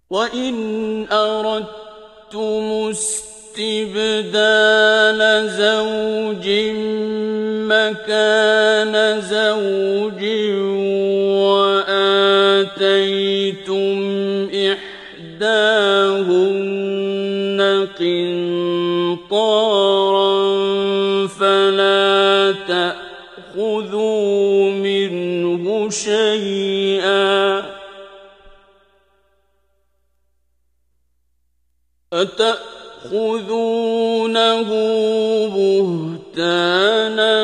وَإِنْ أَرَدتُّمُ اسْتِبْدَالَ زَوْجٍ مَّكَانَ زَوْجٍ وَآتَيْتُمْ إِحْدَاهُنَّ قِنطَارًا فَلَا تَأْخُذُوا مِنْهُ شَيْئًا أَتَأْخُذُونَهُ بُهْتَانًا